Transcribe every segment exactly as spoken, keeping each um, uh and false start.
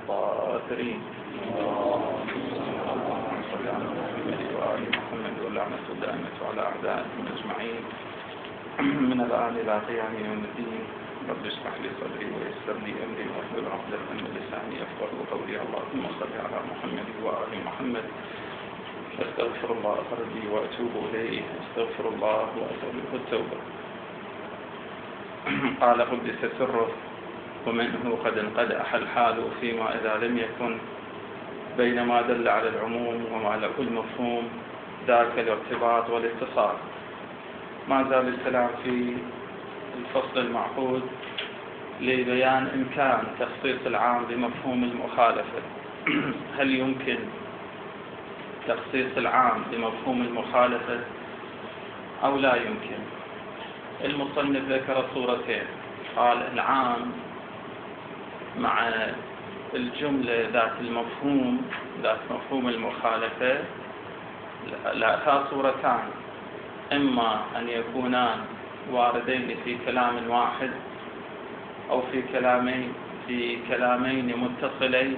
الضالين. صل على محمد وآل محمد واللعنة الدائمة على أعدائهم أجمعين من الآن إلى قيام يوم الدين. رب اشرح لي صدري ويسر لي أمري واحلل عقدة من لساني يفقهوا قولي. اللهم صل على محمد وآل محمد. أستغفر الله ربي وأتوب إليه، أستغفر الله وأتوب التوبة. قال قدس سره: ومنه قد انقدح الحال فيما إذا لم يكن بينما دل على العموم وما له المفهوم ذاك الارتباط والاتصال. ما زال الكلام في الفصل المعقود لبيان إمكان تخصيص العام بمفهوم المخالفة. هل يمكن تخصيص العام بمفهوم المخالفة أو لا يمكن؟ المصنف ذكر صورتين، قال العام مع الجملة ذات المفهوم ذات مفهوم المخالفة لها صورتان: إما أن يكونان واردين في كلام واحد أو في كلامين في كلامين متصلين،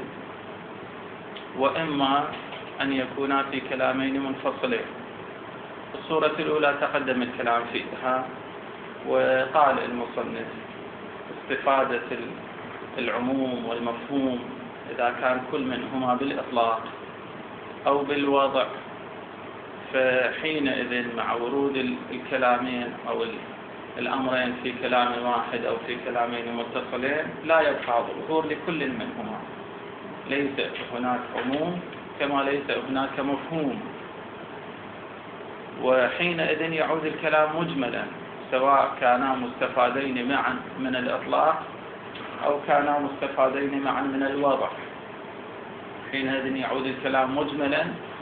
وإما أن يكونا في كلامين منفصلين. الصورة الأولى تقدم الكلام فيها، وقال المصنف: استفادة العموم والمفهوم إذا كان كل منهما بالإطلاق أو بالوضع، فحينئذ مع ورود الكلامين أو الأمرين في كلام واحد أو في كلامين متصلين لا يبقى ظهور لكل منهما، ليس هناك عموم كما ليس هناك مفهوم، وحينئذ يعود الكلام مجملا، سواء كانا مستفادين معا من الإطلاق أو كانا مستفادين معا من الوضع. حينئذ يعود الكلام مجملا،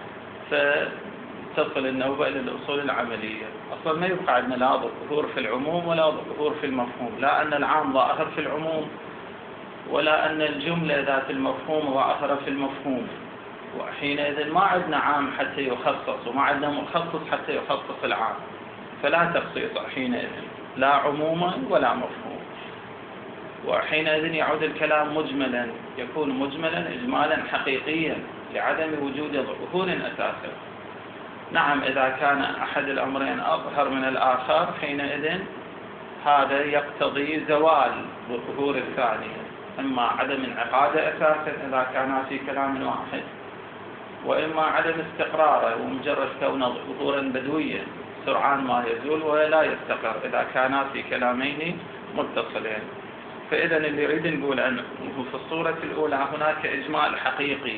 فتصل النوبة إلى الأصول العملية. أصلا ما يبقى عندنا لا ظهور في العموم ولا ظهور في المفهوم، لا أن العام ظاهر في العموم ولا أن الجملة ذات المفهوم ظاهرة في المفهوم. وحينئذ ما عندنا عام حتى يخصص، وما عندنا مخصص حتى يخصص العام، فلا تخصيص حينئذ، لا عموما ولا مفهوم. وحينئذ يعود الكلام مجملا، يكون مجملا إجمالا حقيقيا لعدم وجود ظهور أساسا. نعم، إذا كان أحد الأمرين أظهر من الآخر حينئذ هذا يقتضي زوال ظهور الثاني، إما عدم انعقاد أساسا إذا كان في كلام واحد، وإما عدم استقراره ومجرد كونه ظهورا بدويا سرعان ما يزول ولا يستقر إذا كان في كلامين متصلين. فإذا اللي يريد نقول أنه في الصورة الأولى هناك إجمال حقيقي،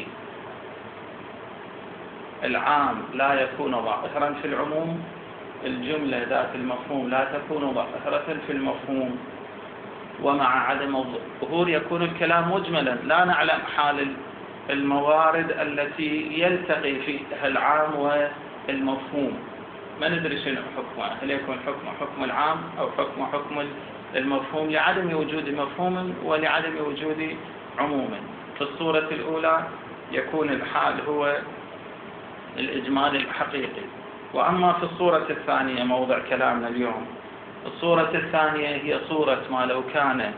العام لا يكون ظاهرا في العموم، الجملة ذات المفهوم لا تكون ظاهرة في المفهوم، ومع عدم الظهور يكون الكلام مجملا، لا نعلم حال الموارد التي يلتقي فيها العام والمفهوم، ما ندري شنو حكمه، هل يكون حكمه حكم العام أو حكمه حكم المفهوم، لعدم وجود مفهوم ولعدم وجود عموم. في الصورة الأولى يكون الحال هو الإجمال الحقيقي. وأما في الصورة الثانية موضع كلامنا اليوم، الصورة الثانية هي صورة ما لو كان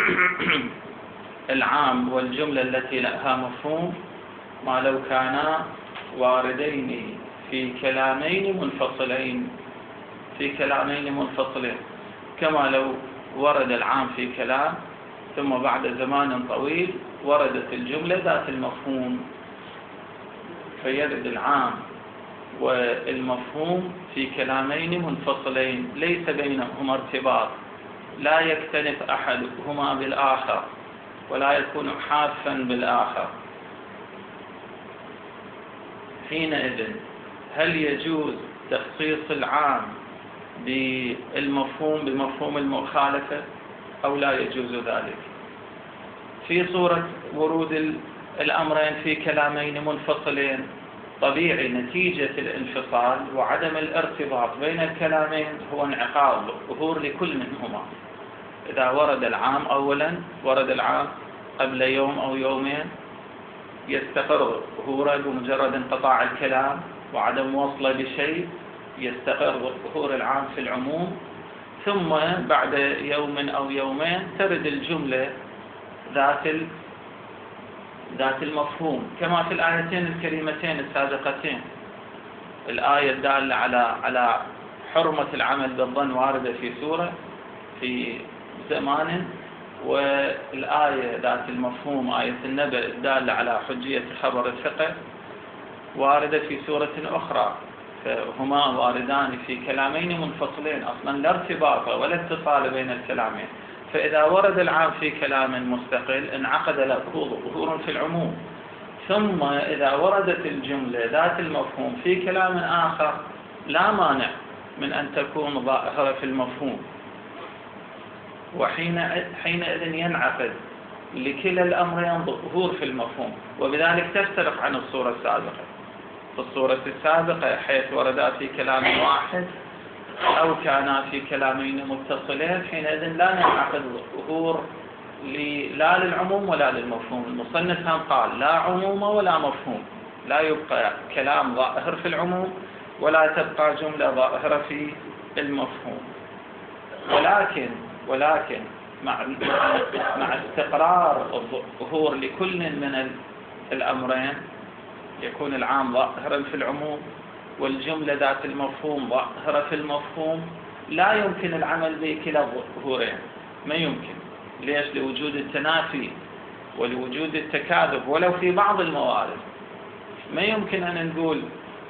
العام والجملة التي لها مفهوم ما لو كانا واردين في كلامين منفصلين في كلامين منفصلين كما لو ورد العام في كلام ثم بعد زمان طويل وردت الجملة ذات المفهوم، فيرد العام والمفهوم في كلامين منفصلين ليس بينهما ارتباط، لا يكتنف أحدهما بالآخر ولا يكون حافا بالآخر. حينئذ هل يجوز تخصيص العام بالمفهوم بمفهوم المخالفة أو لا يجوز ذلك؟ في صورة ورود الأمرين في كلامين منفصلين، طبيعي نتيجة الانفصال وعدم الارتباط بين الكلامين هو انعقاد ظهور لكل منهما. إذا ورد العام أولا ورد العام قبل يوم أو يومين يستقر ظهوره بمجرد انقطاع الكلام وعدم وصله بشيء، يستقر ظهور العام في العموم، ثم بعد يوم أو يومين ترد الجملة ذات ذات المفهوم كما في الآيتين الكريمتين السابقتين. الآية الدالة على على حرمة العمل بالظن واردة في سورة في زمان، والآية ذات المفهوم آية النبأ الدالة على حجية خبر الثقة واردة في سورة أخرى، فهما واردان في كلامين منفصلين أصلا لا ارتباط ولا اتصال بين الكلامين. فإذا ورد العام في كلام مستقل انعقد له ظهور في العموم، ثم إذا وردت الجملة ذات المفهوم في كلام آخر لا مانع من أن تكون ظاهرة في المفهوم، وحينئذ ينعقد لكلا الأمرين ظهور في المفهوم، وبذلك تفترق عن الصورة السابقة. في الصورة السابقة حيث وردا في كلام واحد أو كانا في كلامين متصلين، حينئذ لا ينعقد ظهور لا للعموم ولا للمفهوم. المصنف هم قال لا عموم ولا مفهوم، لا يبقى كلام ظاهر في العموم ولا تبقى جملة ظاهرة في المفهوم. ولكن ولكن مع مع استقرار الظهور لكل من الأمرين يكون العام ظاهرا في العموم والجملة ذات المفهوم ظاهرة في المفهوم، لا يمكن العمل بكلا الظهورين، ما يمكن. ليش؟ لوجود التنافي ولوجود التكاذب ولو في بعض الموارد. ما يمكن أن نقول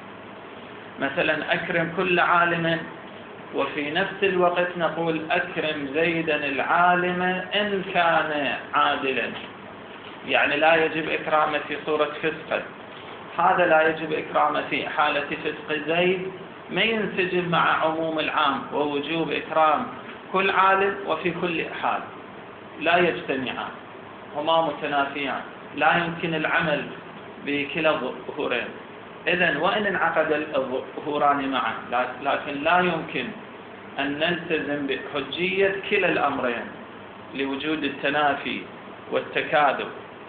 مثلا أكرم كل عالم وفي نفس الوقت نقول أكرم زيدا العالم إن كان عادلا، يعني لا يجب إكرامه في صورة فسقه، هذا لا يجب إكرامه في حالة فسق زيد، ما ينسجم مع عموم العام ووجوب إكرام كل عالم وفي كل حال، لا يجتمعان، هما متنافيان، لا يمكن العمل بكلا الظهورين. إذن وإن انعقد الظهوران معا لكن لا يمكن أن نلتزم بحجية كلا الأمرين لوجود التنافي والتكاذب،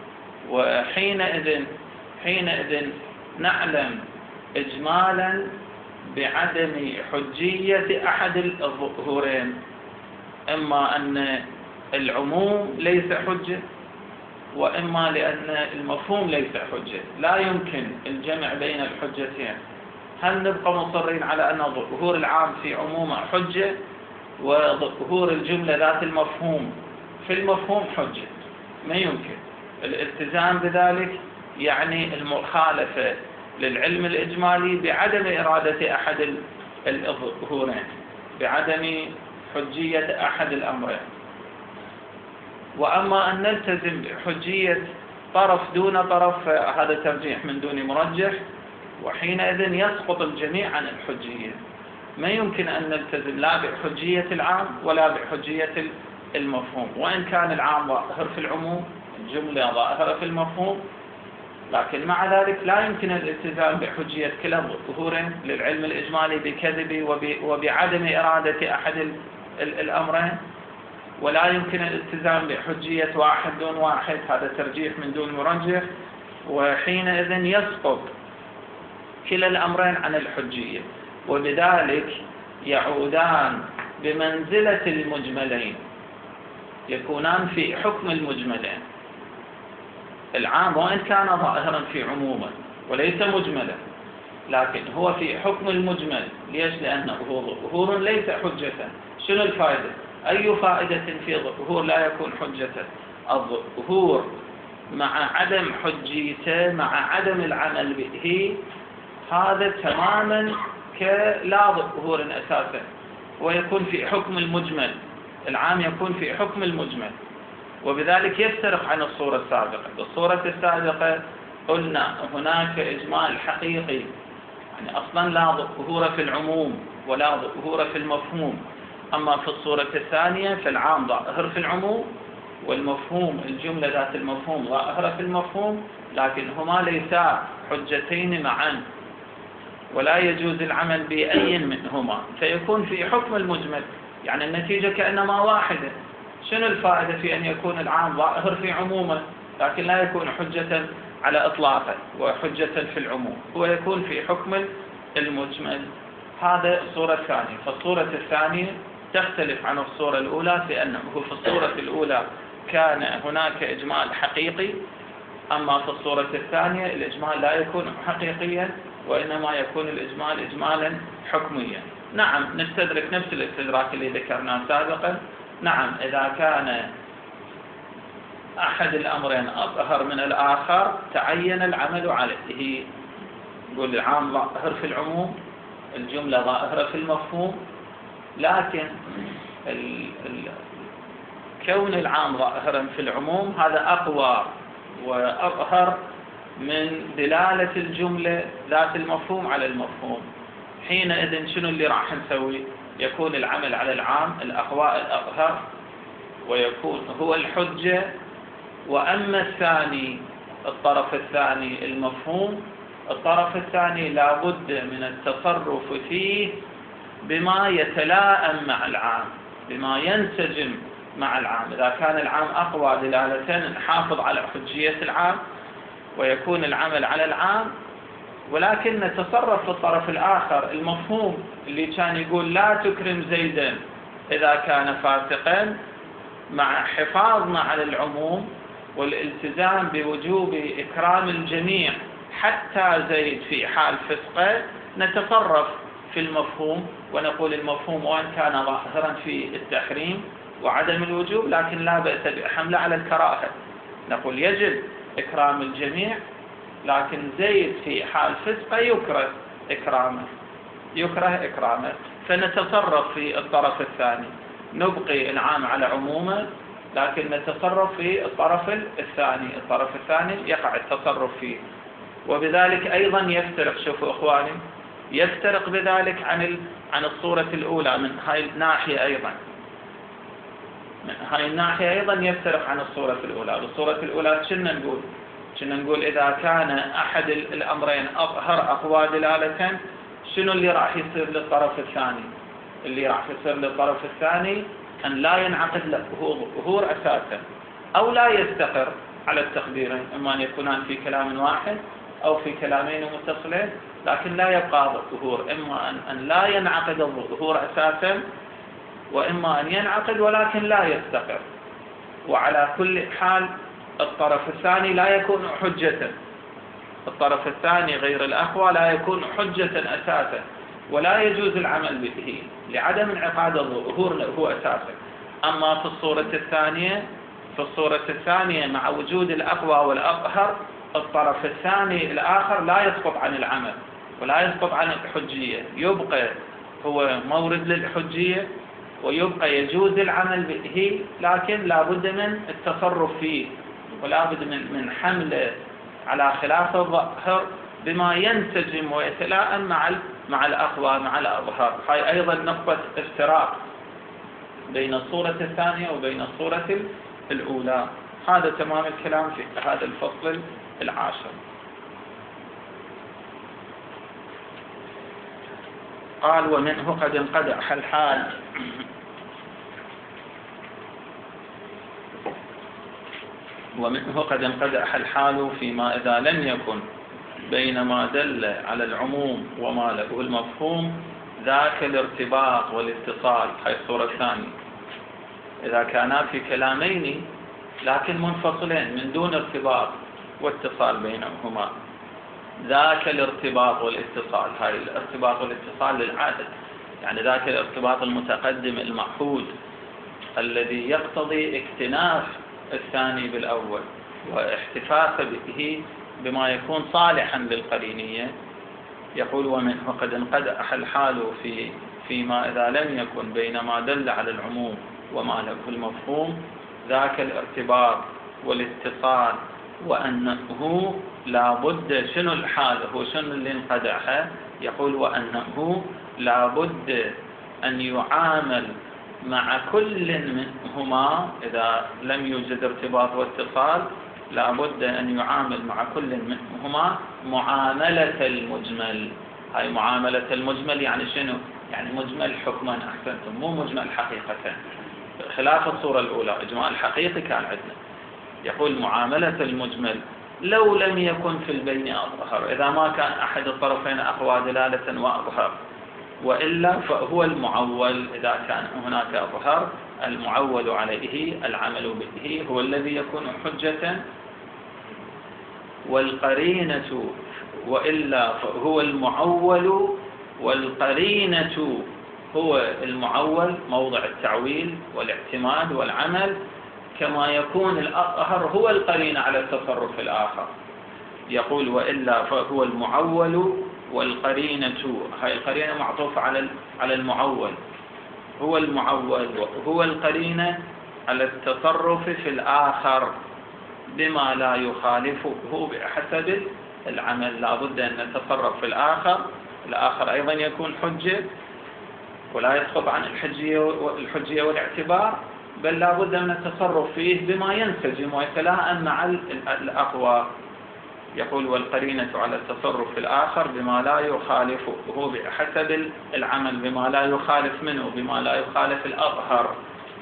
وحينئذ حينئذ نعلم إجمالا بعدم حجية أحد الظهورين، إما أن العموم ليس حجة وإما لأن المفهوم ليس حجة. لا يمكن الجمع بين الحجتين. هل نبقى مصرين على أن ظهور العام في عموم حجة وظهور الجملة ذات المفهوم في المفهوم حجة؟ ما يمكن. الالتزام بذلك يعني المخالفة للعلم الإجمالي بعدم إرادة أحد الظهورين، بعدم حجية أحد الأمرين. وأما أن نلتزم بحجية طرف دون طرف هذا ترجيح من دون مرجح، وحينئذ يسقط الجميع عن الحجية. ما يمكن أن نلتزم لا بحجية العام ولا بحجية المفهوم، وإن كان العام ظاهر في العموم الجملة ظاهرة في المفهوم، لكن مع ذلك لا يمكن الالتزام بحجية كلا الظهورين للعلم الإجمالي بكذب وبعدم إرادة أحد الأمرين، ولا يمكن الالتزام بحجية واحد دون واحد، هذا ترجيح من دون مرجح، وحينئذ يسقط كلا الأمرين عن الحجية، وبذلك يعودان بمنزلة المجملين، يكونان في حكم المجملين. العام وإن كان ظاهرا في عموما وليس مجملا، لكن هو في حكم المجمل. ليش؟ لأنه ظهور ليس حجة. شنو الفائدة؟ أي فائدة في ظهور لا يكون حجة؟ الظهور مع عدم حجيته مع عدم العمل به هذا تماما كلا ظهور أساسا، ويكون في حكم المجمل. العام يكون في حكم المجمل، وبذلك يفترق عن الصورة السابقة. الصورة السابقة قلنا هناك إجمال حقيقي، يعني أصلا لا ظهور في العموم ولا ظهور في المفهوم. أما في الصورة الثانية فالعام ظاهر في العموم والمفهوم الجملة ذات المفهوم ظاهرة في المفهوم، لكن هما ليسا حجتين معا ولا يجوز العمل بأي منهما، فيكون في حكم المجمل. يعني النتيجة كأنما واحدة. شنو الفائدة في أن يكون العام ظاهر في عمومه لكن لا يكون حجة على إطلاقه وحجة في العموم؟ هو يكون في حكم المجمل. هذا الصورة الثانية. فالصورة الثانية تختلف عن الصورة الأولى، لأنه في الصورة الأولى كان هناك إجمال حقيقي أما في الصورة الثانية الإجمال لا يكون حقيقيا، وإنما يكون الإجمال إجمالا حكميا. نعم نستدرك نفس الاستدراك اللي ذكرناه سابقا. نعم إذا كان أحد الأمرين أظهر من الآخر تعين العمل عليه. يقول العام ظاهر في العموم، الجملة ظاهرة في المفهوم، لكن ال ال كون العام ظاهرا في العموم هذا أقوى وأظهر من دلالة الجملة ذات المفهوم على المفهوم. حينئذ شنو اللي راح نسوي؟ يكون العمل على العام الأقوى الأظهر ويكون هو الحجة، وأما الثاني الطرف الثاني المفهوم، الطرف الثاني لا بد من التصرف فيه بما يتلائم مع العام، بما ينسجم مع العام. إذا كان العام أقوى دلالة نحافظ على حجية العام ويكون العمل على العام، ولكن نتصرف في الطرف الآخر المفهوم اللي كان يقول لا تكرم زيدا إذا كان فاسقا، مع حفاظنا على العموم والالتزام بوجوب إكرام الجميع حتى زيد في حال فسقه، نتصرف في المفهوم ونقول المفهوم وإن كان ظاهرا في التحريم وعدم الوجوب لكن لا بأس بحمله على الكراهة. نقول يجب إكرام الجميع، لكن زيد في حال فسقه يكره إكرامه يكره إكرامه فنتصرف في الطرف الثاني، نبقي العام على عمومه لكن نتصرف في الطرف الثاني الطرف الثاني يقع التصرف فيه. وبذلك أيضا يفترق، شوفوا إخواني، يفترق بذلك عن عن الصورة الأولى من هاي الناحية أيضا من هاي الناحية أيضا يفترق عن الصورة الأولى. الصورة الأولى كنا نقول كنا نقول إذا كان أحد الأمرين أظهر أقوى دلالة، شنو اللي راح يصير للطرف الثاني؟ اللي راح يصير للطرف الثاني أن لا ينعقد له ظهور أساسا، أو لا يستقر على التقديرين، إما أن يكونان في كلام واحد أو في كلامين متصلين لكن لا يبقى ظهور، إما أن, أن لا ينعقد الظهور أساسا، وإما أن ينعقد ولكن لا يستقر. وعلى كل حال الطرف الثاني لا يكون حجة، الطرف الثاني غير الأقوى لا يكون حجة أساسا، ولا يجوز العمل به لعدم انعقاد الظهور له أساسا. أما في الصورة الثانية في الصورة الثانية مع وجود الأقوى والأظهر، الطرف الثاني الآخر لا يسقط عن العمل ولا يسقط عن الحجية، يبقى هو مورد للحجية ويبقى يجوز العمل به، لكن لا بد من التصرف فيه ولا بد من من حمله على خلاف الظاهر بما ينسجم ويتلائم مع مع الأقوى مع الأظهر. هاي أيضا نقطة افتراق بين الصورة الثانية وبين الصورة الأولى. هذا تمام الكلام في هذا الفصل العاشر. قال ومنه قد انقدح الحال ومنه قد انقدح الحال فيما إذا لم يكن بين ما دل على العموم وما له المفهوم ذاك الارتباط والاتصال. هاي الصورة الثانية، إذا كانا في كلامين لكن منفصلين من دون ارتباط واتصال بينهما، ذاك الارتباط والاتصال. هاي الارتباط والاتصال للعادة، يعني ذاك الارتباط المتقدم المعهود الذي يقتضي اكتناف الثاني بالأول واحتفاظ به بما يكون صالحا للقرينية. يقول ومنه قد انقدح الحال في فيما إذا لم يكن بين ما دل على العموم وما له المفهوم ذاك الارتباط والاتصال، وأنه لا بد شنو الحال هو شنو اللي انقدح؟ يقول وأنه لا بد أن يعامل مع كل منهما إذا لم يوجد ارتباط واتصال، لا بد أن يعامل مع كل منهما معاملة المجمل. هاي معاملة المجمل يعني شنو؟ يعني مجمل حكما، أحسنتم، مو مجمل حقيقة، خلاف الصورة الأولى إجمال حقيقي كان عندنا. يقول معاملة المجمل لو لم يكن في البين أظهر، إذا ما كان أحد الطرفين أقوى دلالة وأظهر، وإلا فهو المعول. إذا كان هناك أظهر المعول عليه العمل به هو الذي يكون حجة والقرينة وإلا فهو المعول، والقرينة هو المعول موضع التعويل والاعتماد والعمل، كما يكون الأظهر هو القرينة على التصرف الآخر. يقول وإلا فهو المعول والقرينة، هاي القرينة معطوفة على على المعول، هو المعول وهو القرينة على التصرف في الآخر بما لا يخالفه بحسب العمل. لا بد أن نتصرف في الآخر، الآخر أيضا يكون حجة ولا يسقط عن الحجية والاعتبار، بل لا بد من التصرف فيه بما ينسجم ويتلائم مع الأقوى. يقول والقرينة على التصرف في الآخر بما لا يخالفه بحسب العمل، بما لا يخالف منه، بما لا يخالف الأظهر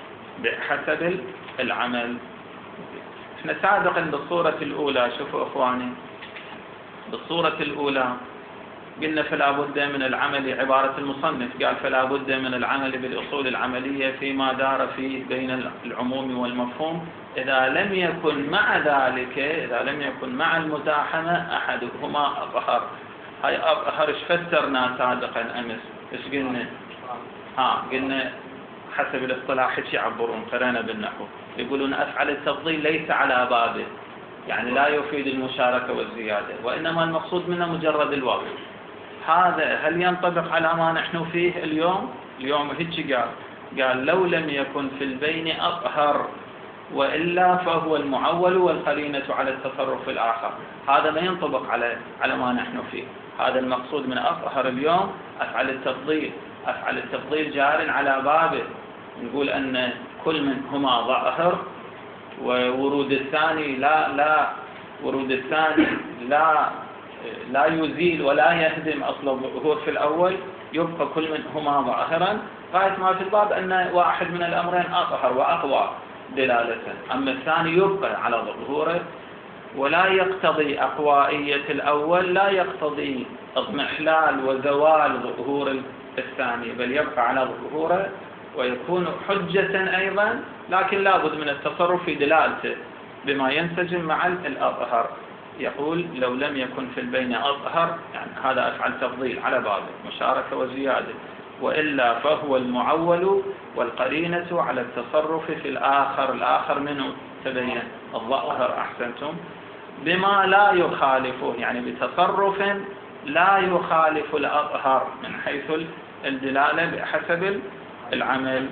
بحسب العمل. احنا سابقا بالصورة الأولى، شوفوا إخواني، بالصورة الأولى قلنا فلا بد من العمل، عبارة المصنف قال فلا بد من العمل بالأصول العملية فيما دار فيه بين العموم والمفهوم إذا لم يكن مع ذلك، إذا لم يكن مع المزاحمة أحدهما أظهر. هاي أظهر ايش فسرنا سابقا أمس؟ ايش قلنا؟ ها قلنا حسب الاصطلاح ايش يعبرون؟ قرانا بالنحو يقولون أفعل التفضيل ليس على بابه، يعني لا يفيد المشاركة والزيادة، وإنما المقصود منه مجرد الوصف. هذا هل ينطبق على ما نحن فيه اليوم؟ اليوم هيك قال قال لو لم يكن في البين أظهر وإلا فهو المعول والقرينة على التصرف في الآخر. هذا ما ينطبق على على ما نحن فيه. هذا المقصود من أظهر اليوم أفعل التفضيل. أفعل التفضيل جار على بابه، نقول أن كل منهما ظاهر، وورود الثاني لا لا ورود الثاني لا لا يزيل ولا يهدم أصل الظهور في الأول، يبقى كل منهما ظاهرا غاية ما في الباب أن واحد من الأمرين أظهر وأقوى دلالة، أما الثاني يبقى على ظهوره ولا يقتضي أقوائية الأول، لا يقتضي اضمحلال وزوال ظهور الثاني، بل يبقى على ظهوره ويكون حجة أيضا، لكن لابد من التصرف في دلالته بما ينسجم مع الأظهر. يقول لو لم يكن في البين أظهر، يعني هذا أفعل تفضيل على بابه مشاركة وزيادة، وإلا فهو المعول والقرينة على التصرف في الآخر. الآخر منه تبين الظاهر، أحسنتم، بما لا يخالفه، يعني بتصرف لا يخالف الأظهر من حيث الدلالة بحسب العمل.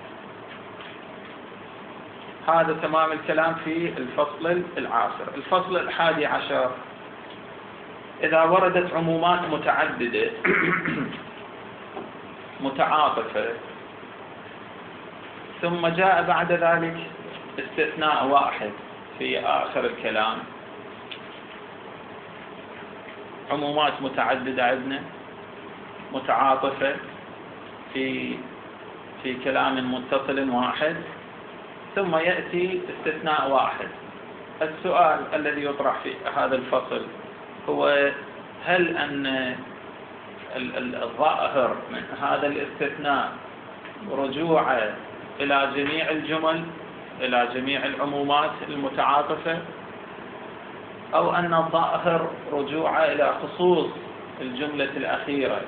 هذا تمام الكلام في الفصل العاشر. الفصل الحادي عشر، إذا وردت عمومات متعددة متعاطفة ثم جاء بعد ذلك استثناء واحد في آخر الكلام، عمومات متعددة عندنا متعاطفة في في كلام متصل واحد، ثم يأتي استثناء واحد. السؤال الذي يطرح في هذا الفصل هو هل أن الظاهر من هذا الاستثناء رجوع إلى جميع الجمل، إلى جميع العمومات المتعاطفة، أو أن الظاهر رجوع إلى خصوص الجملة الأخيرة،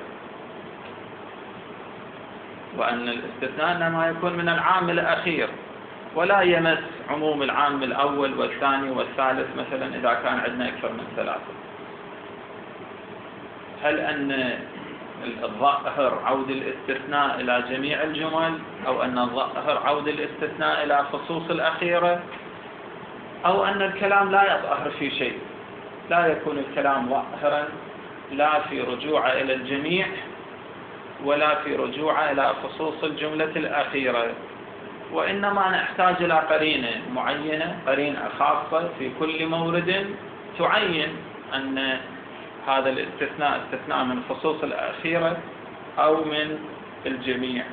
وأن الاستثناء إنما يكون من العام الأخير ولا يمس عموم العام الأول والثاني والثالث مثلا إذا كان عندنا أكثر من ثلاثة. هل أن الظاهر عود الاستثناء إلى جميع الجمل، أو أن الظاهر عود الاستثناء إلى خصوص الأخيرة، أو أن الكلام لا يظهر في شيء، لا يكون الكلام ظاهرا لا في رجوع إلى الجميع ولا في رجوع إلى خصوص الجملة الأخيرة، وإنما نحتاج إلى قرينة معينة، قرينة خاصة في كل مورد تعين أن هذا الاستثناء استثناء من خصوص الأخيرة أو من الجميع.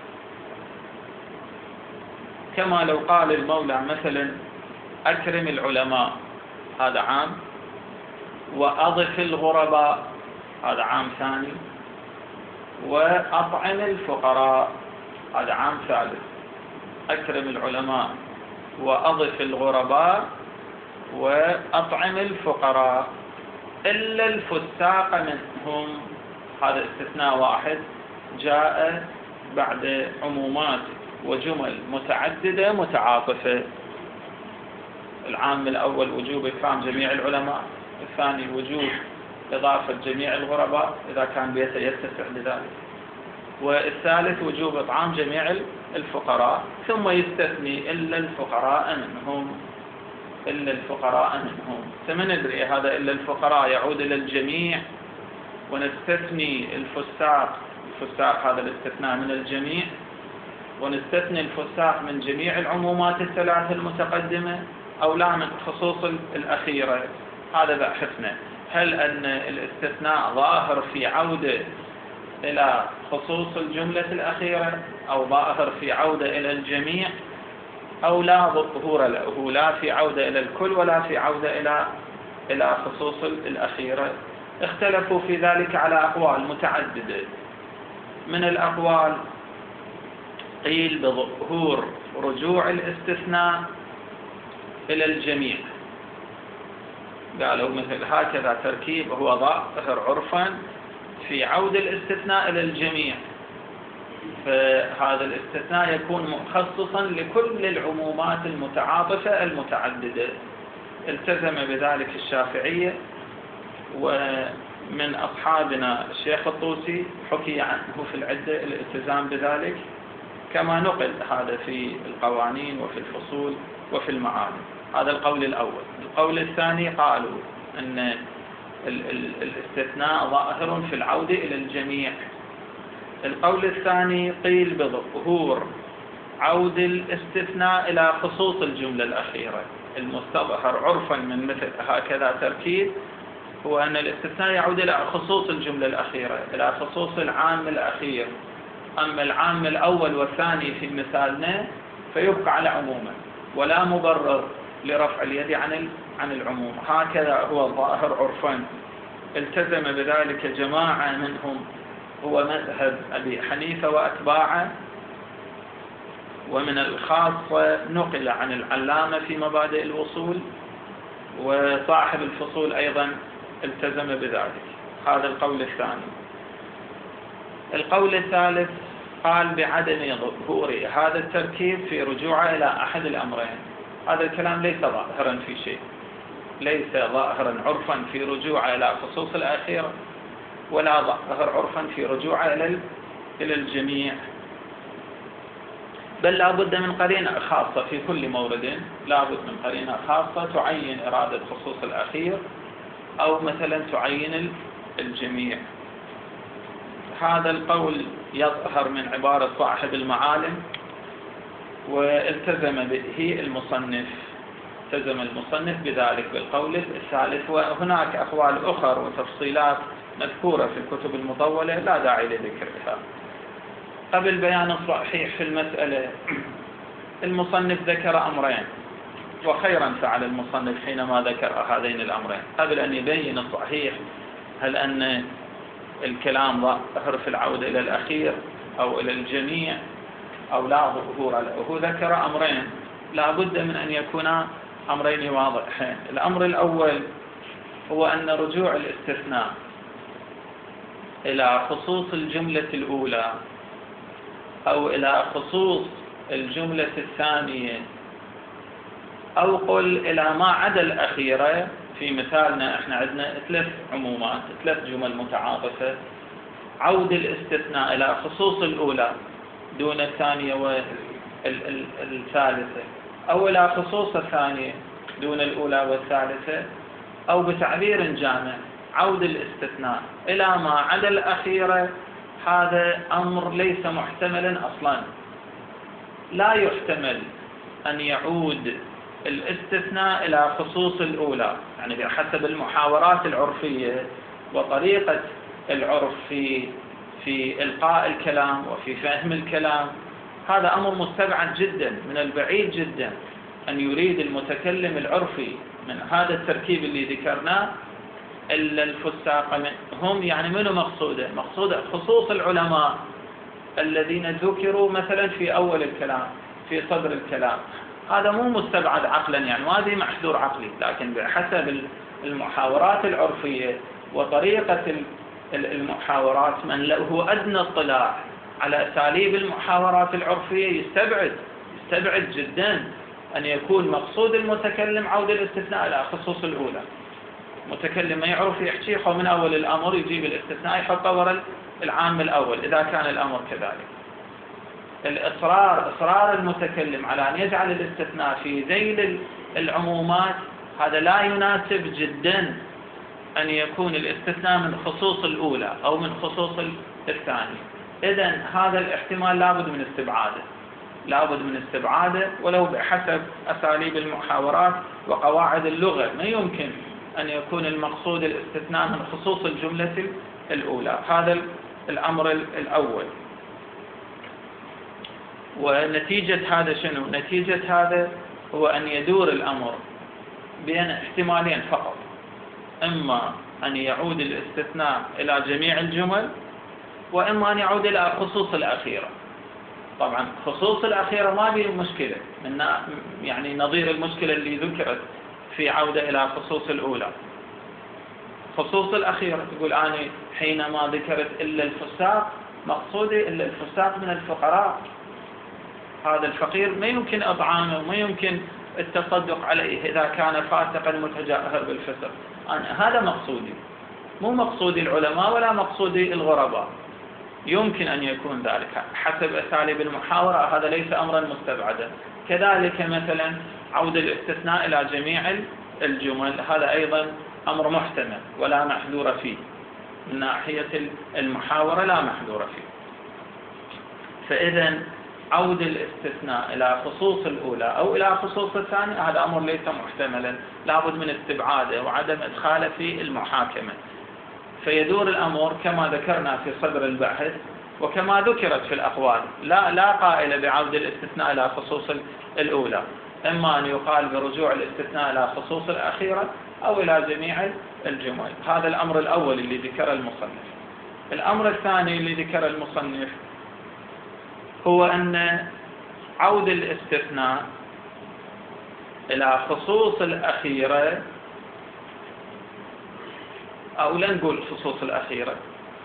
كما لو قال المولى مثلا أكرم العلماء، هذا عام، وأضف الغرباء، هذا عام ثاني، وأطعم الفقراء، هذا عام ثالث. أكرم العلماء وأضف الغرباء وأطعم الفقراء إلا الفساق منهم. هذا استثناء واحد جاء بعد عمومات وجمل متعددة متعاطفة. العام الأول وجوب إكرام جميع العلماء، الثاني وجوب إضافة جميع الغرباء إذا كان بيته يتسع لذلك، والثالث وجوب إطعام جميع الفقراء، ثم يستثني إلا الفقراء منهم. إلا الفقراء منهم فمن ندري هذا إلا الفقراء يعود إلى الجميع، ونستثني الفساق، الفساق هذا الاستثناء من الجميع، ونستثني الفساق من جميع العمومات الثلاثة المتقدمة، أو لا من خصوص الأخيرة. هذا بحثنا، هل أن الاستثناء ظاهر في عودة إلى خصوص الجملة الأخيرة، أو ظاهر في عودة إلى الجميع، أو لا ظهور له، لا في عودة إلى الكل ولا في عودة إلى إلى خصوص الأخيرة. اختلفوا في ذلك على أقوال متعددة. من الأقوال قيل بظهور رجوع الاستثناء إلى الجميع، قالوا مثل هكذا تركيب هو ظاهر عرفا في عود الاستثناء إلى الجميع، فهذا الاستثناء يكون مخصصا لكل العمومات المتعاطفة المتعددة. التزم بذلك الشافعية، ومن أصحابنا الشيخ الطوسي حكي عنه في العدة الالتزام بذلك، كما نقل هذا في القوانين وفي الفصول وفي المعالم. هذا القول الأول. القول الثاني قالوا أن الاستثناء ظاهر في العودة إلى الجميع. القول الثاني قيل بظهور عود الاستثناء إلى خصوص الجملة الأخيرة. المستظهر عرفا من مثل هكذا تركيب هو أن الاستثناء يعود إلى خصوص الجملة الأخيرة، إلى خصوص العام الأخير. أما العام الأول والثاني في مثالنا فيبقى على عمومه، ولا مبرر لرفع اليد عن عن العموم. هكذا هو الظاهر عرفا. التزم بذلك جماعة منهم، هو مذهب أبي حنيفة وأتباعه، ومن الخاصة نقل عن العلامة في مبادئ الوصول، وصاحب الفصول أيضا التزم بذلك. هذا القول الثاني. القول الثالث قال بعدم ظهور هذا التركيب في رجوعه إلى أحد الأمرين. هذا الكلام ليس ظاهرا في شيء، ليس ظاهرا عرفا في رجوعه إلى خصوص الأخير، ولا ظاهر عرفا في رجوعه إلى إلى الجميع، بل لا بد من قرينة خاصة في كل مورد، لا بد من قرينة خاصة تعين إرادة خصوص الأخير، أو مثلا تعين الجميع. هذا القول يظهر من عبارة صاحب المعالم، والتزم به المصنف، التزم المصنف بذلك بالقول الثالث. وهناك أقوال أخرى وتفصيلات مذكورة في الكتب المطولة لا داعي لذكرها. قبل بيان الصحيح في المسألة، المصنف ذكر أمرين، وخيرا فعل المصنف حينما ذكر هذين الأمرين قبل أن يبين الصحيح، هل أن الكلام ظاهر في العودة إلى الأخير أو إلى الجميع أو لا ظهور له. هو ذكر أمرين لا بد من أن يكونا أمرين واضحين. الأمر الأول هو أن رجوع الاستثناء إلى خصوص الجملة الأولى أو إلى خصوص الجملة الثانية، أو قل إلى ما عدا الأخيرة. في مثالنا احنا عندنا ثلاث عمومات، ثلاث جمل متعاطفة، عود الاستثناء إلى خصوص الأولى دون الثانية والثالثة، أو إلى خصوص الثانية دون الأولى والثالثة، أو بتعبير جامع عود الاستثناء إلى ما عدا الأخيرة. هذا أمر ليس محتملا أصلا. لا يحتمل أن يعود الاستثناء إلى خصوص الأولى، يعني بحسب المحاورات العرفية وطريقة العرف في في إلقاء الكلام وفي فهم الكلام. هذا أمر مستبعد جدا، من البعيد جدا أن يريد المتكلم العرفي من هذا التركيب اللي ذكرناه إلا الفساق هم. يعني منه مقصوده؟ مقصوده خصوص العلماء الذين ذكروا مثلا في أول الكلام في صدر الكلام، هذا مو مستبعد عقلا، يعني ما ذي محذور عقلي، لكن بحسب المحاورات العرفية وطريقة المحاورات من له أدنى اطلاع على أساليب المحاورات العرفية يستبعد يستبعد جدا أن يكون مقصود المتكلم عودة الاستثناء إلى خصوص الأولى. متكلم ما يعرف يحكي من أول الأمر يجيب الاستثناء يحطه وراء العام الأول إذا كان الأمر كذلك. الإصرار إصرار المتكلم على أن يجعل الاستثناء في ذيل العمومات هذا لا يناسب جدا أن يكون الاستثناء من خصوص الأولى أو من خصوص الثاني. إذن هذا الاحتمال لابد من استبعاده لابد من استبعاده ولو بحسب أساليب المحاورات وقواعد اللغة. ما يمكن أن يكون المقصود الاستثناء من خصوص الجملة الأولى. هذا الأمر الأول. ونتيجة هذا شنو؟ نتيجة هذا هو أن يدور الأمر بين احتمالين فقط، إما أن يعود الاستثناء إلى جميع الجمل، وإما أن يعود إلى خصوص الأخيرة. طبعا خصوص الأخيرة ما بيه مشكلة، من يعني نظير المشكلة اللي ذكرت في عودة إلى خصوص الأولى. خصوص الأخيرة تقول أنا حينما ذكرت إلا الفساق مقصودي إلا الفساق من الفقراء، هذا الفقير ما يمكن إطعامه وما يمكن التصدق عليه إذا كان فاسقا متجاهر بالفسق. أنا هذا مقصودي، مو مقصودي العلماء ولا مقصودي الغرباء. يمكن أن يكون ذلك حسب أساليب المحاورة، هذا ليس أمرا مستبعدا. كذلك مثلا عود الاستثناء إلى جميع الجمل، هذا أيضا أمر محتمل ولا محذور فيه من ناحية المحاورة، لا محذور فيه. فإذا عود الاستثناء إلى خصوص الأولى أو إلى خصوص الثانية هذا أمر ليس محتملا، لابد من استبعاده وعدم إدخاله في المحاكمة. فيدور الأمر كما ذكرنا في صدر البحث وكما ذكرت في الأقوال، لا لا قائل بعود الاستثناء إلى خصوص الأولى، إما أن يقال برجوع الاستثناء إلى خصوص الأخيرة أو إلى جميع الجمل. هذا الأمر الأول اللي ذكر المصنف. الأمر الثاني اللي ذكر المصنف هو أن عود الاستثناء إلى خصوص الأخيرة، أو لا نقول خصوص الأخيرة،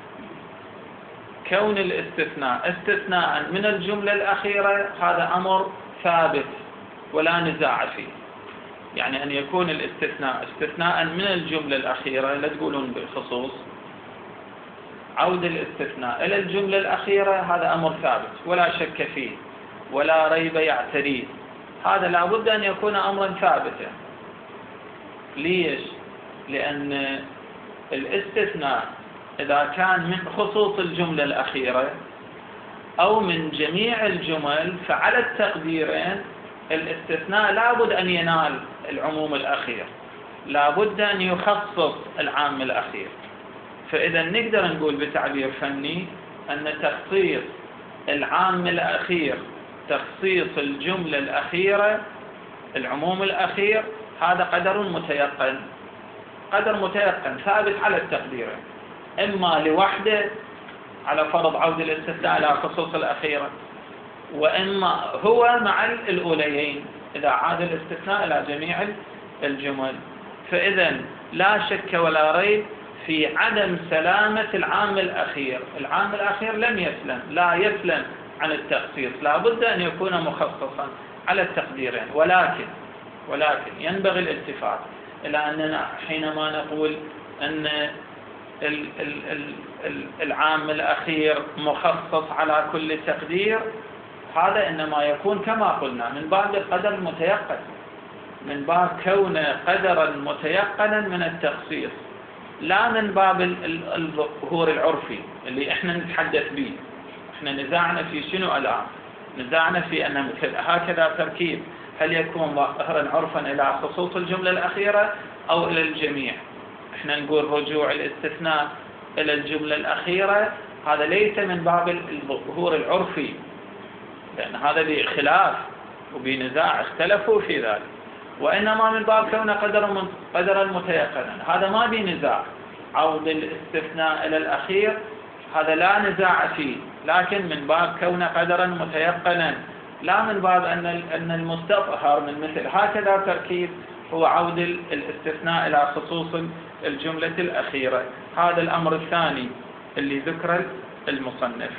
كون الاستثناء استثناء من الجملة الأخيرة هذا أمر ثابت ولا نزاع فيه. يعني أن يكون الاستثناء استثناء من الجملة الأخيرة، لا تقولون بالخصوص، عود الاستثناء إلى الجملة الأخيرة هذا أمر ثابت ولا شك فيه ولا ريب يعتريه. هذا لا بد أن يكون أمرا ثابتا. ليش؟ لأن الاستثناء إذا كان من خصوص الجملة الأخيرة أو من جميع الجمل فعلى التقديرين الاستثناء لا بد أن ينال العموم الأخير، لا بد أن يخصص العام الأخير. فإذا نقدر نقول بتعبير فني أن تخصيص العام الأخير، تخصيص الجملة الأخيرة، العموم الأخير، هذا قدر متيقن، قدر متيقن ثابت على التقديرين، إما لوحده على فرض عود الاستثناء إلى خصوص الأخيرة، وإما هو مع الأوليين إذا عاد الاستثناء إلى جميع الجمل. فإذا لا شك ولا ريب في عدم سلامة العام الأخير. العام الأخير لم يسلم، لا يسلم عن التخصيص، لا بد أن يكون مخصصا على التقديرين. ولكن ولكن ينبغي الالتفات إلى أننا حينما نقول أن العام الأخير مخصص على كل تقدير، هذا إنما يكون كما قلنا من باب القدر المتيقن، من باب كونه قدرا متيقنا من التخصيص، لا من باب الظهور العرفي اللي احنا نتحدث به. احنا نزاعنا في شنو الآن؟ نزاعنا في أن هكذا تركيب، هل يكون ظاهرا عرفا إلى خصوص الجملة الأخيرة أو إلى الجميع؟ احنا نقول رجوع الاستثناء إلى الجملة الأخيرة هذا ليس من باب الظهور العرفي، لأن هذا بخلاف وبنزاع اختلفوا في ذلك، وإنما من باب كونه قدر قدرا متيقنا. هذا ما بنزاع. عود الاستثناء إلى الأخير هذا لا نزاع فيه، لكن من باب كونه قدرا متيقنا لا من باب أن أن المستظهر من مثل هكذا تركيب هو عود الاستثناء إلى خصوص الجملة الأخيرة. هذا الأمر الثاني اللي ذكر المصنف.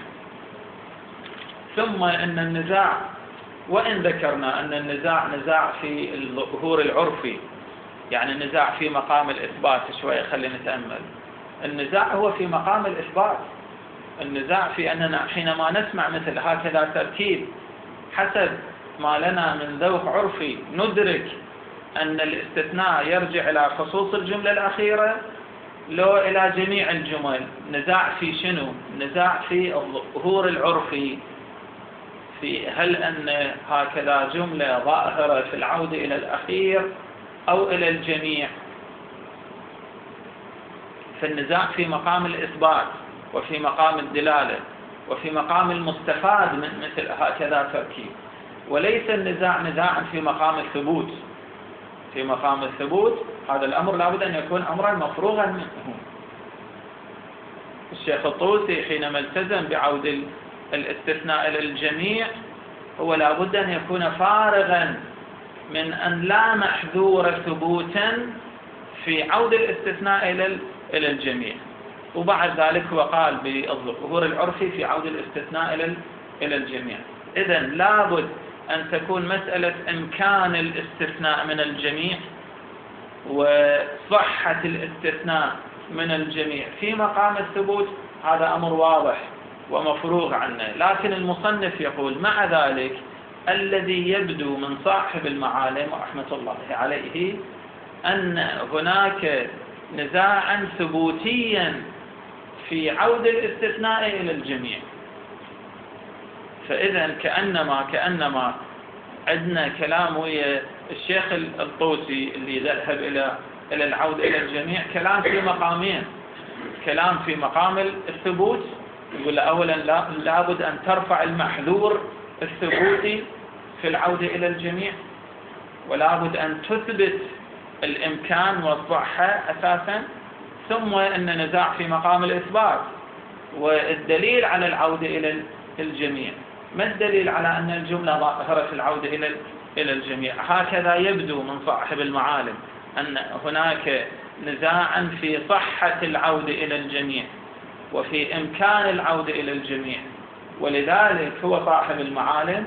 ثم أن النزاع، وإن ذكرنا أن النزاع نزاع في الظهور العرفي، يعني النزاع في مقام الإثبات، شوية خلينا نتأمل. النزاع هو في مقام الإثبات، النزاع في أننا حينما نسمع مثل هكذا تركيب حسب ما لنا من ذوق عرفي ندرك أن الاستثناء يرجع إلى خصوص الجملة الأخيرة لو إلى جميع الجمل. نزاع في شنو؟ نزاع في الظهور العرفي، في هل أن هكذا جملة ظاهرة في العودة إلى الأخير أو إلى الجميع. فالنزاع في مقام الإثبات وفي مقام الدلالة وفي مقام المستفاد من مثل هكذا تركيب، وليس النزاع نزاعا في مقام الثبوت. في مقام الثبوت هذا الأمر لابد أن يكون أمرا مفروغا منه. الشيخ الطوسي حينما التزم بعود الاستثناء إلى الجميع هو لابد أن يكون فارغا من أن لا محذور ثبوتا في عود الاستثناء إلى إلى الجميع. وبعد ذلك هو قال بالظهور العرفي في عود الاستثناء إلى إلى الجميع. إذن لابد أن تكون مسألة إمكان الاستثناء من الجميع وصحة الاستثناء من الجميع في مقام الثبوت، هذا أمر واضح ومفروغ عنه. لكن المصنف يقول مع ذلك الذي يبدو من صاحب المعالم رحمة الله عليه أن هناك نزاعا ثبوتيا في عود الاستثناء إلى الجميع. فإذا كأنما كأنما عندنا كلام ويا الشيخ الطوسي اللي ذهب إلى إلى العود إلى الجميع، كلام في مقامين. كلام في مقام الثبوت، يقول أولا لا لابد أن ترفع المحذور الثبوتي في العودة إلى الجميع، ولابد أن تثبت الإمكان والصحة أساسا، ثم أن نزاع في مقام الإثبات والدليل على العودة إلى الجميع. ما الدليل على أن الجملة ظاهرة في العودة إلى إلى الجميع؟ هكذا يبدو من صاحب المعالم أن هناك نزاعا في صحة العودة إلى الجميع وفي إمكان العودة إلى الجميع، ولذلك هو صاحب المعالم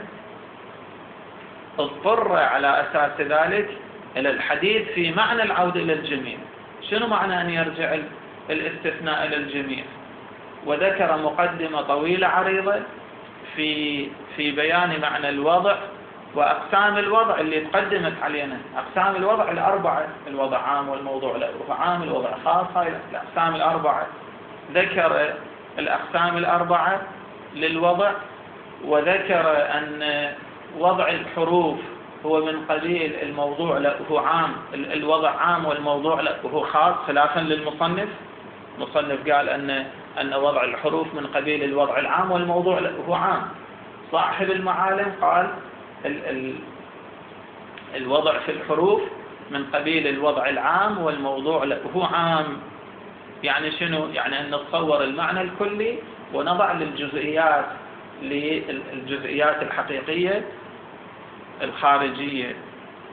اضطر على أساس ذلك إلى الحديث في معنى العودة إلى الجميع. شنو معنى أن يرجع الاستثناء إلى الجميع؟ وذكر مقدمة طويلة عريضة في في بيان معنى الوضع وأقسام الوضع اللي تقدمت علينا. أقسام الوضع الأربعة، الوضع عام والموضوع له عام، الوضع خاص، هاي الأقسام الأربعة. ذكر الأقسام الأربعة للوضع، وذكر أن وضع الحروف هو من قبيل الموضوع له عام، الوضع عام والموضوع له خاص، خلافا للمصنف. المصنف قال أن أن وضع الحروف من قبيل الوضع العام والموضوع له عام. صاحب المعالم قال ال ال الوضع في الحروف من قبيل الوضع العام والموضوع له عام. يعني شنو؟ يعني أن نتصور المعنى الكلي ونضع للجزئيات للجزئيات الحقيقية الخارجية.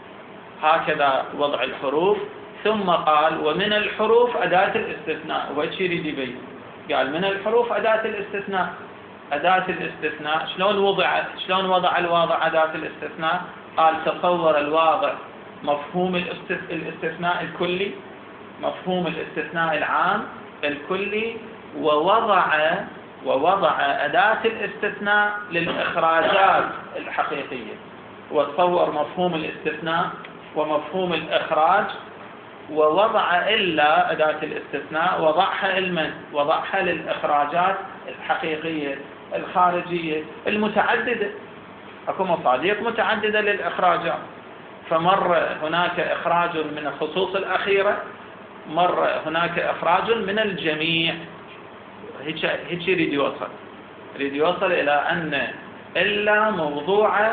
هكذا وضع الحروف. ثم قال ومن الحروف أداة الاستثناء. هو ايش يريد يبين؟ قال من الحروف أداة الاستثناء. أداة الاستثناء شلون وضعت؟ شلون وضع الواضع أداة الاستثناء؟ قال تصور الواضع مفهوم الاستثناء الكلي، مفهوم الاستثناء العام الكلي، ووضع ووضع أداة الاستثناء للإخراجات الحقيقية. وتصور مفهوم الاستثناء ومفهوم الإخراج، ووضع إلا أداة الاستثناء وضعها المن وضعها للإخراجات الحقيقية الخارجية المتعددة. أكو مصادق متعددة للإخراجات، فمر هناك إخراج من الخصوص الأخيرة، مر هناك إخراج من الجميع. هيك هيك يريد يوصل يريد يوصل إلى أن إلا موضوعة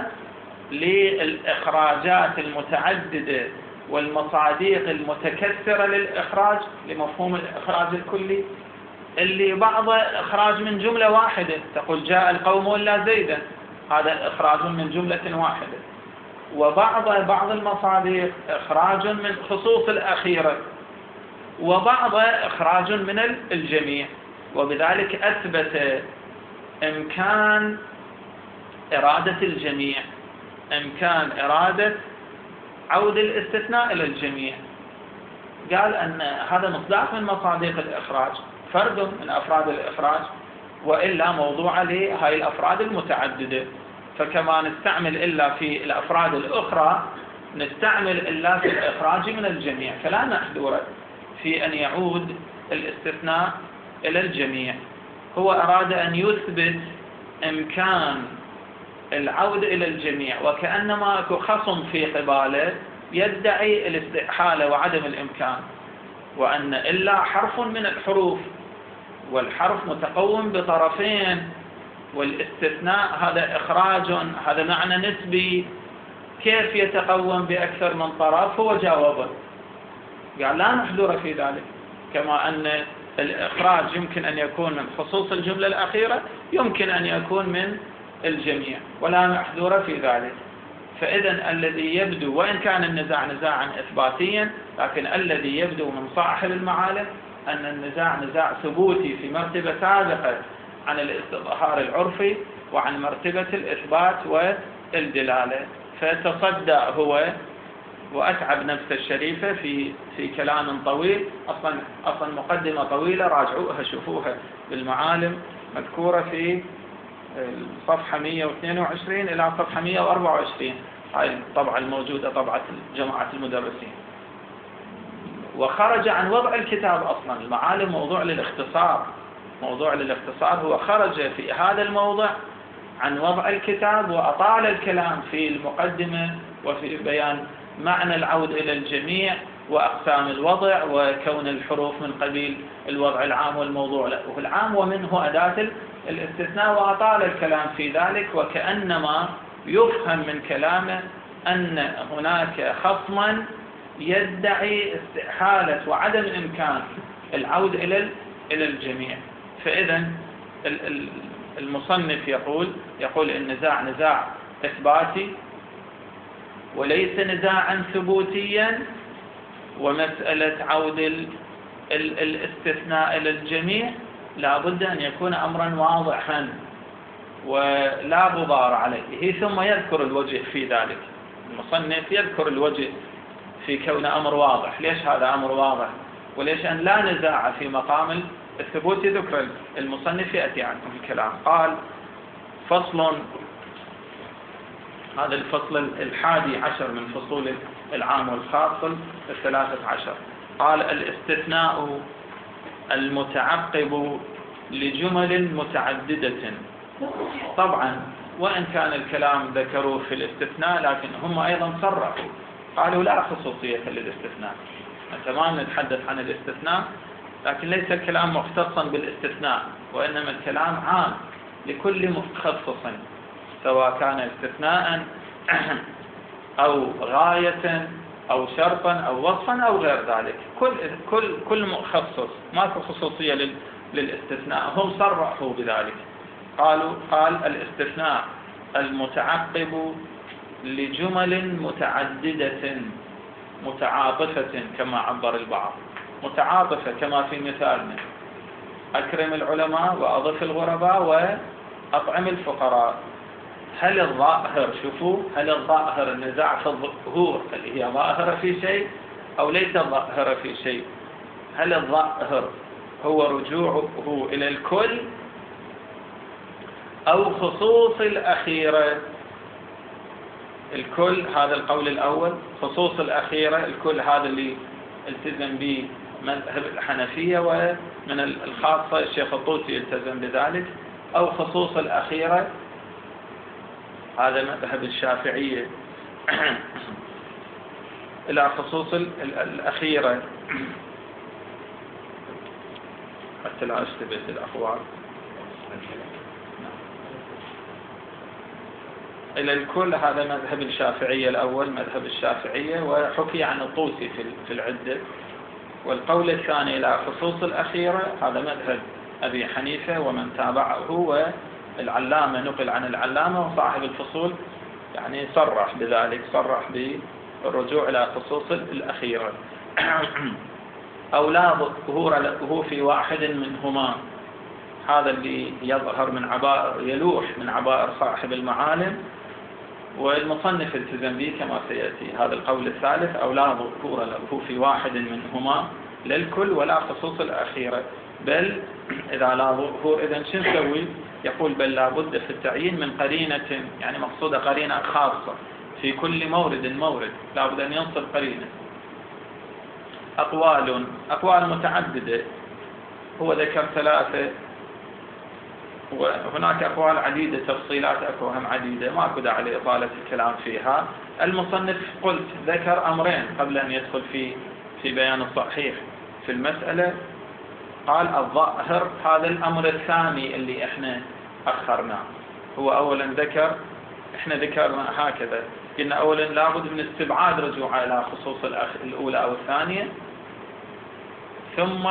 للإخراجات المتعددة والمصادق المتكثرة للإخراج، لمفهوم الإخراج الكلي، اللي بعض إخراج من جملة واحدة، تقول جاء القوم إلا زيدا، هذا إخراج من جملة واحدة. وبعض بعض المصادق إخراج من خصوص الأخيرة، وبعض إخراج من الجميع. وبذلك أثبت إمكان إرادة الجميع، إمكان إرادة عود الاستثناء إلى الجميع. قال أن هذا مصداق من مصادق الإخراج، فرد من أفراد الإخراج، وإلا موضوع لهذه الأفراد المتعددة. فكما نستعمل إلا في الأفراد الأخرى نستعمل إلا في الإخراج من الجميع، فلا محذور في أن يعود الاستثناء إلى الجميع. هو أراد أن يثبت إمكان العود إلى الجميع، وكأنما أكو خصم في قباله يدعي الاستحالة وعدم الإمكان، وأن إلا حرف من الحروف، والحرف متقوم بطرفين، والاستثناء هذا إخراج، هذا معنى نسبي، كيف يتقوم بأكثر من طرف؟ هو جاوبه قال لا محذور في ذلك، كما أن الإخراج يمكن أن يكون من خصوص الجملة الأخيرة، يمكن أن يكون من الجميع، ولا محذور في ذلك. فإذا الذي يبدو، وإن كان النزاع نزاعا إثباتيا، لكن الذي يبدو من صاحب المعالم أن النزاع نزاع ثبوتي في مرتبة سابقة عن الاستظهار العرفي وعن مرتبة الإثبات والدلالة. فتصدى هو وأتعب نفسه الشريفة في في كلام طويل، أصلا أصلا مقدمة طويلة، راجعوها شوفوها بالمعالم، مذكورة في الصفحة مئة واثنين وعشرين إلى صفحة مئة وأربعة وعشرين، هاي الطبعة الموجودة طبعة جماعة المدرسين. وخرج عن وضع الكتاب، أصلا المعالم موضوع للاختصار، موضوع للاختصار، هو خرج في هذا الموضع عن وضع الكتاب، وأطال الكلام في المقدمة وفي بيان معنى العود إلى الجميع وأقسام الوضع، وكون الحروف من قبيل الوضع العام والموضوع له العام، ومنه أداة الاستثناء، وأطال الكلام في ذلك، وكأنما يفهم من كلامه أن هناك خصما يدعي استحالة وعدم إمكان العود إلى إلى الجميع. فإذا المصنف يقول يقول النزاع نزاع إثباتي وليس نزاعا ثبوتيا، ومسألة عود ال ال الاستثناء إلى الجميع لا بد أن يكون أمرا واضحا ولا غبار عليه. ثم يذكر الوجه في ذلك، المصنف يذكر الوجه في كون أمر واضح. ليش هذا أمر واضح؟ وليش أن لا نزاع في مقام الثبوت؟ ذكر المصنف يأتي عنه الكلام. قال فصل، هذا الفصل الحادي عشر من فصول العام والخاص الثلاثة عشر. قال الاستثناء المتعقب لجمل متعددة. طبعا وإن كان الكلام ذكروه في الاستثناء، لكن هم أيضا صرحوا قالوا لا خصوصية للاستثناء. تمام نتحدث عن الاستثناء، لكن ليس الكلام مختصا بالاستثناء، وإنما الكلام عام لكل مخصص، سواء كان استثناء أو غاية أو شرطا أو وصفا أو غير ذلك. كل كل كل مخصص، ماكو خصوصية للاستثناء، هم صرحوا بذلك. قالوا قال الاستثناء المتعقب لجمل متعددة متعاطفة كما عبر البعض. متعاطفة كما في مثالنا: أكرم العلماء وأضف الغرباء وأطعم الفقراء. هل الظاهر، شوفوا، هل الظاهر النزاع في الظهور اللي هي ظاهرة في شيء أو ليس ظاهرة في شيء؟ هل الظاهر هو رجوعه إلى الكل أو خصوص الأخيرة؟ الكل هذا القول الأول، خصوص الأخيرة الكل هذا اللي التزم به مذهب الحنفية، ومن الخاصة الشيخ الطوسي التزم بذلك، أو خصوص الأخيرة هذا مذهب الشافعية إلى خصوص الأخيرة. حتى لا أشتبه الأخوات، إلى الكل هذا مذهب الشافعية الأول، مذهب الشافعية، وحكي عن الطوسي في العدة. والقول الثاني إلى خصوص الأخيرة هذا مذهب أبي حنيفة ومن تابعه، العلامة نقل عن العلامة، وصاحب الفصول يعني صرح بذلك، صرح بالرجوع إلى خصوص الأخيرة. أو لا ظهور له في واحد منهما، هذا اللي يظهر من عبائر، يلوح من عبائر صاحب المعالم، والمصنف التزم به كما سيأتي. هذا القول الثالث، أو لا ظهور له في واحد منهما للكل ولا خصوص الأخيرة. بل إذا لا ظهور إذن شو نسوي؟ يقول بل لا بد في التعيين من قرينة، يعني مقصودة قرينة خاصة في كل مورد مورد، لا بد أن ينصب قرينة. أقوال أقوال متعددة، هو ذكر ثلاثة، وهناك أقوال عديدة، تفصيلات أكوهم عديدة، ما أكو داعي لإطالة الكلام فيها. المصنف قلت ذكر أمرين قبل أن يدخل في في بيان الصحيح في المسألة. قال الظاهر، هذا الأمر الثاني اللي إحنا أخرناه. هو أولا ذكر، إحنا ذكرنا هكذا، قلنا أولا لابد من استبعاد رجوع إلى خصوص الأولى أو الثانية، ثم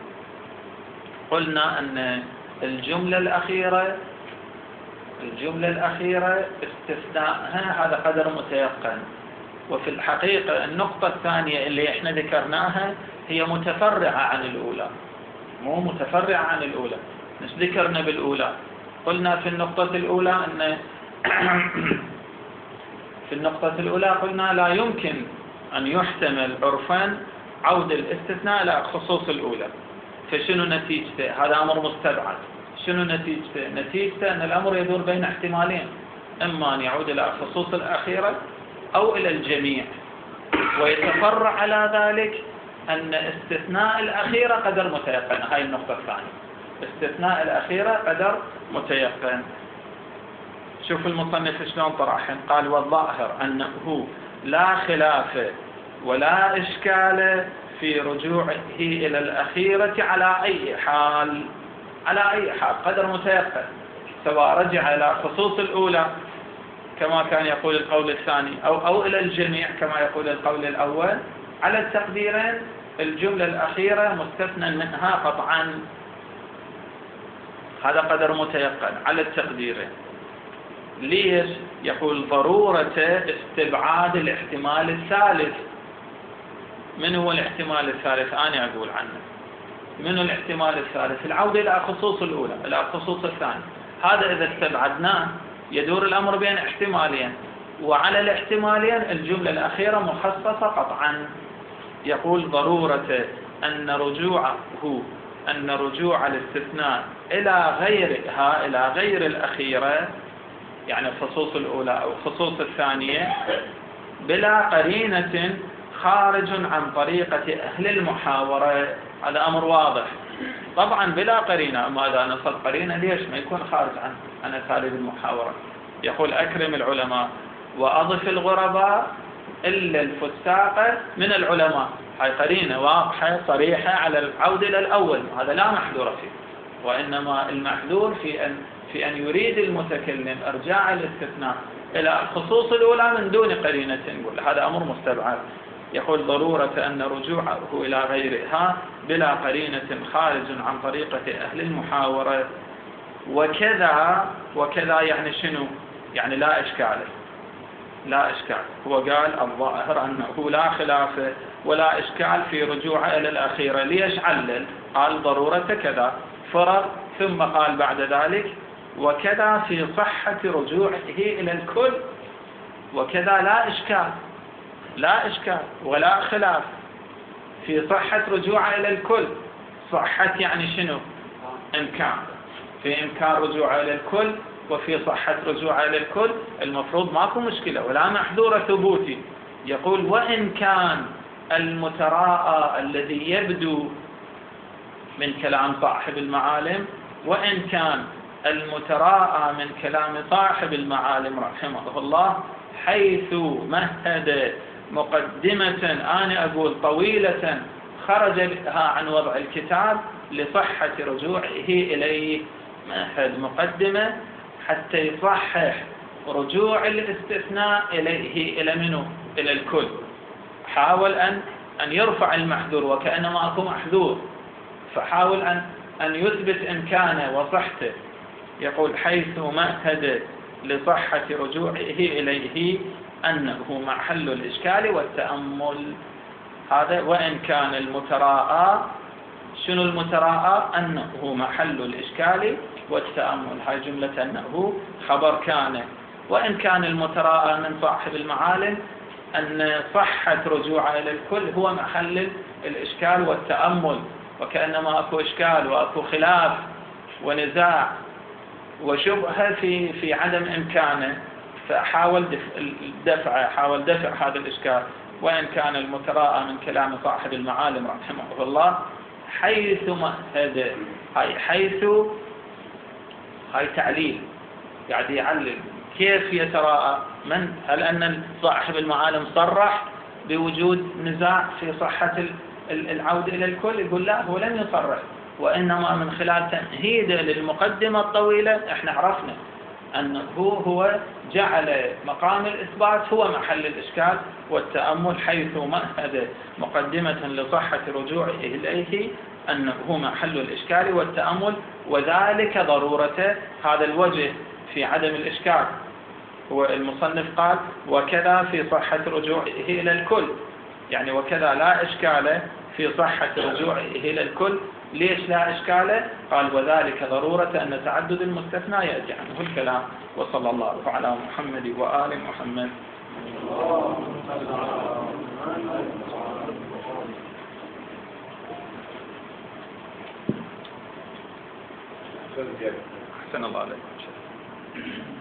قلنا أن الجملة الأخيرة الجملة الأخيرة استثناءها هذا قدر متيقن. وفي الحقيقة النقطة الثانية اللي احنا ذكرناها هي متفرعة عن الأولى، مو متفرعة عن الأولى. مش ذكرنا بالأولى، قلنا في النقطة الأولى أن في النقطة الأولى قلنا لا يمكن أن يحتمل عرفا عود الاستثناء إلى خصوص الأولى. فشنو نتيجته؟ هذا أمر مستبعد. شنو نتيجته؟ نتيجته أن الأمر يدور بين احتمالين، إما أن يعود إلى خصوص الأخيرة أو إلى الجميع. ويتفرع على ذلك أن استثناء الأخيرة قدر متيقن. هاي النقطة الثانية، استثناء الأخيرة قدر متيقن. شوف المصنف شلون طرحهم. قال والظاهر أنه لا خلاف ولا إشكال في رجوعه إلى الأخيرة على أي حال، على أي حال قدر متيقن، سواء رجع إلى خصوص الأولى كما كان يقول القول الثاني أو, أو إلى الجميع كما يقول القول الأول. على التقديرين الجملة الأخيرة مستثنى منها قطعا، هذا قدر متيقن على التقديرين. ليش؟ يقول ضرورة استبعاد الاحتمال الثالث. من هو الاحتمال الثالث؟ أنا أقول عنه. من الاحتمال الثالث؟ العودة إلى خصوص الأولى إلى خصوص الثانية. هذا إذا استبعدناه يدور الأمر بين احتمالين، وعلى الاحتمالين الجملة الأخيرة مخصصة قطعا. يقول ضرورة أن رجوعه أن رجوع الاستثناء إلى غيرها إلى غير الأخيرة، يعني خصوص الأولى أو خصوص الثانية، بلا قرينة خارج عن طريقة أهل المحاورة. هذا أمر واضح طبعا بلا قرينة. ماذا نصد قرينة؟ ليش ما يكون خارج عن عن أساليب المحاورة؟ يقول أكرم العلماء وأضف الغرباء إلا الفساق من العلماء. هاي قرينة واضحة صريحة على العود إلى الأول، هذا لا محذور فيه، وإنما المحذور في أن في أن يريد المتكلم إرجاع الاستثناء إلى خصوص الأولى من دون قرينة، نقول هذا أمر مستبعد. يقول ضرورة أن رجوعه إلى غيرها بلا قرينة خارج عن طريقة أهل المحاورة. وكذا وكذا يعني شنو؟ يعني لا إشكال، لا إشكال. هو قال الظاهر أنه لا خلاف ولا إشكال في رجوعه إلى الأخيرة. ليش علل؟ قال ضرورة كذا، فرق، ثم قال بعد ذلك وكذا في صحة رجوعه إلى الكل. وكذا لا إشكال، لا إشكال ولا خلاف في صحة رجوعه إلى الكل. صحة يعني شنو؟ إمكان، في إمكان رجوعه إلى الكل، وفي صحة رجوعه إلى الكل المفروض ماكو مشكلة ولا محذور ثبوتي. يقول وإن كان المتراءى الذي يبدو من كلام صاحب المعالم، وإن كان المتراءى من كلام صاحب المعالم رحمه الله حيث مهد مقدمة، أنا أقول طويلة، خرج بها عن وضع الكتاب لصحة رجوعه إليه. مهد مقدمة حتى يصحح رجوع الاستثناء إليه إلى منه؟ إلى الكل. حاول أن أن يرفع المحذور وكأنما أكو محذور، فحاول أن أن يثبت إمكانه وصحته يقول حيث مهد لصحة رجوعه إليه أنه محل الإشكال والتأمل. هذا وإن كان المتراءى، شنو المتراءى؟ أنه محل الإشكال والتأمل. هاي جملة أنه خبر كان. وإن كان المتراءى من صاحب المعالم أن صحة رجوعه إلى الكل هو محل الإشكال والتأمل، وكأنما أكو إشكال وأكو خلاف ونزاع وشبهة في في عدم إمكانه، فحاول دفع حاول دفع هذا الإشكال. وإن كان المتراءى من كلام صاحب المعالم رحمه الله حيث مهد، هاي حيث هاي تعليل، يعني يعلل كيف يتراءى. من هل أن صاحب المعالم صرح بوجود نزاع في صحة العودة إلى الكل؟ يقول لا، هو لم يصرح، وإنما من خلال تمهيده للمقدمة الطويلة احنا عرفنا أنه هو جعل مقام الإثبات هو محل الإشكال والتأمل، حيث مهد مقدمة لصحة رجوعه إليه أنه هو محل الإشكال والتأمل، وذلك ضرورة هذا الوجه في عدم الإشكال. هو المصنف قال وكذا في صحة رجوعه إلى الكل، يعني وكذا لا إشكال في صحة رجوعه إلى الكل. ليش لا إشكال؟ قال وذلك ضرورة أن تعدد المستثنى يأتي عنه الكلام. وصلى الله على محمد وآل محمد. أحسن الله عليكم.